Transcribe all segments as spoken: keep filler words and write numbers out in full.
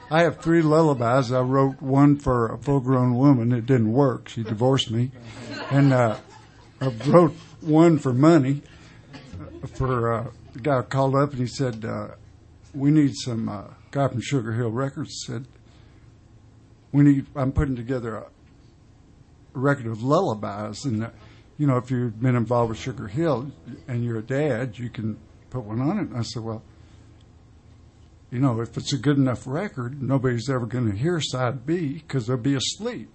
I have three lullabies. I wrote one for a full-grown woman. It didn't work. She divorced me. And uh, I wrote one for money for uh, the guy called up and he said, uh, we need some, uh, guy from Sugar Hill Records said, we need, I'm putting together a record of lullabies. And, uh, you know, if you've been involved with Sugar Hill and you're a dad, you can put one on it. And I said, well, you know, if it's a good enough record, nobody's ever going to hear side B because they'll be asleep.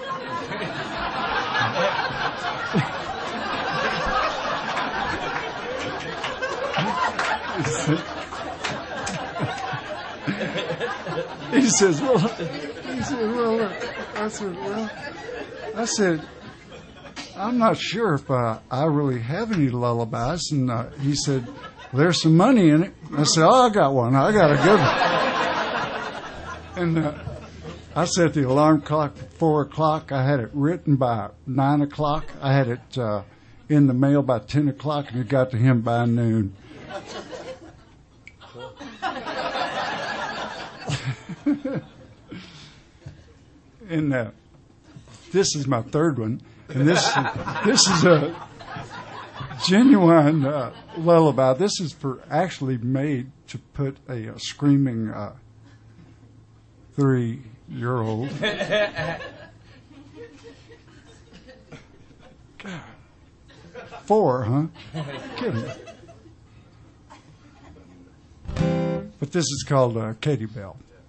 He says, well, he said, well, look. I said, well, I said, I'm not sure if uh, I really have any lullabies. And uh, he said, there's some money in it. I said, oh, I got one. I got a good one. And uh, I set the alarm clock at four o'clock. I had it written by nine o'clock. I had it uh, in the mail by ten o'clock, and it got to him by noon. And uh, this is my third one. And this, this is a genuine uh, lullaby. This is for actually made to put a, a screaming uh, three-year-old. God. Four, huh? Kidding. But this is called uh, Katie Bell.